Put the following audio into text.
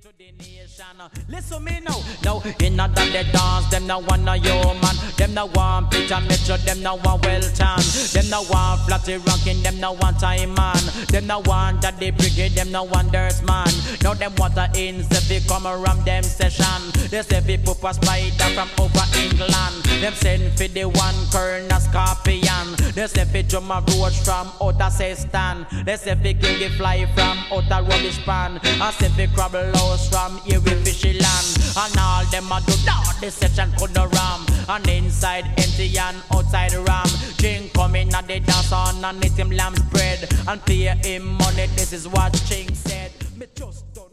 to the nation. Listen me now. Now in the dance, them no want no human. Them no want Peter Metro, them no want Welton. Them no want Flatty Ranking, them no want Time Man. Them no want Daddy Brigade, them no want Dirt Man. Now them want a insect come around them session. They say fi put a spider from over England. Them send fi the one Colonel Scorpion. They say fi drum a roach from outer Sestan. They say fi kill the fly from outer rubbish pan. And say fi crabble house from here with fishy land. And all them a do that, the section could no ram. And inside empty and outside ram. Ching come in at the dance on and eat him lamb's bread. And pay him money, this is what Ching said. Me just don't